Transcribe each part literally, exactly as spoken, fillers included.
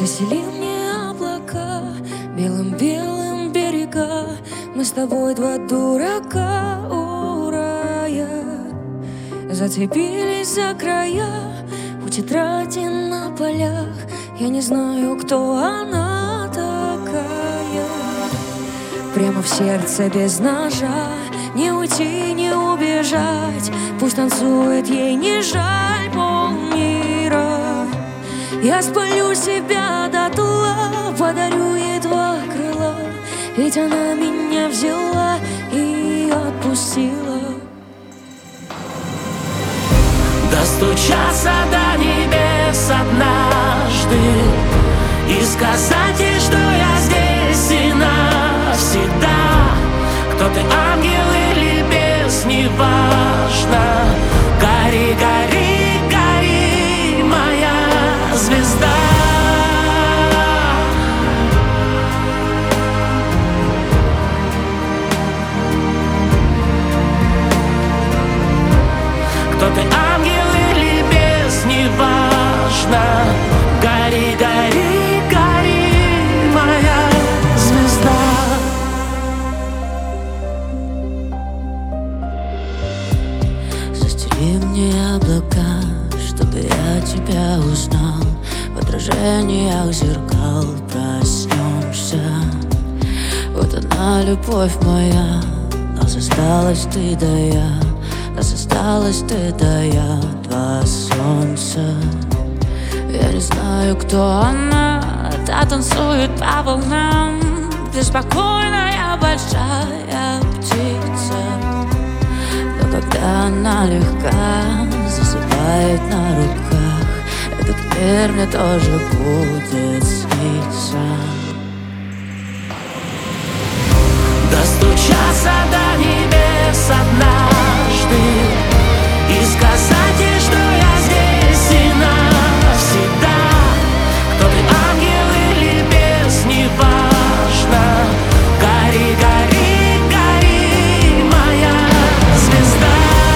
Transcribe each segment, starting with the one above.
Засели мне облака, белым-белым берега. Мы с тобой два дурака у рая. Зацепились за края у тетради на полях. Я не знаю, кто она такая. Прямо в сердце без ножа, не уйти, не убежать. Пусть танцует, ей не жаль полмира. Я спалю себя дотла, подарю ей два крыла. Ведь она меня взяла и отпустила. Достучаться до небес однажды и сказать ей, что я здесь и навсегда. Кто ты, ангел или бес, неважно. Гори, гори, гори, моя звезда. Кто ты, ангел или бес, неважно. Гори, гори, гори, моя звезда. Застели мне облака, чтобы я тебя узнал. В отражениях зеркал проснемся. Вот она, любовь моя. Нас осталось ты да я. Нас осталось ты да я, два солнца. Я не знаю, кто она, та танцует по волнам. Беспокойная большая птица. Но когда она легка, засыпает на руках, этот мир мне тоже будет сниться. Достучаться до небес однажды и сказать ей, что я здесь и навсегда. Кто ты, ангел или бес, неважно. Гори, гори, гори, моя звезда.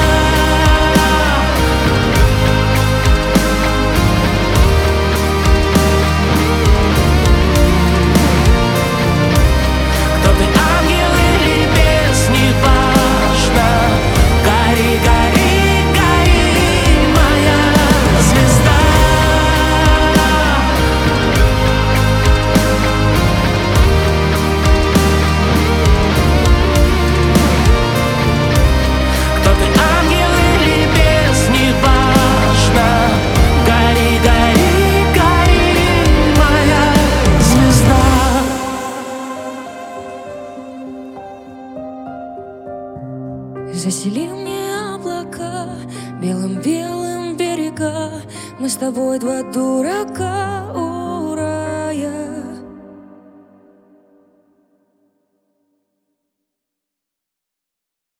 Кто ты, ангел или бес, неважно. Гори, гори, гори, моя звезда. Кто ты, ангел или бес, неважно. Гори, гори, гори, моя звезда. Засели мне облака, белым-белым берега. Мы с тобой два дурака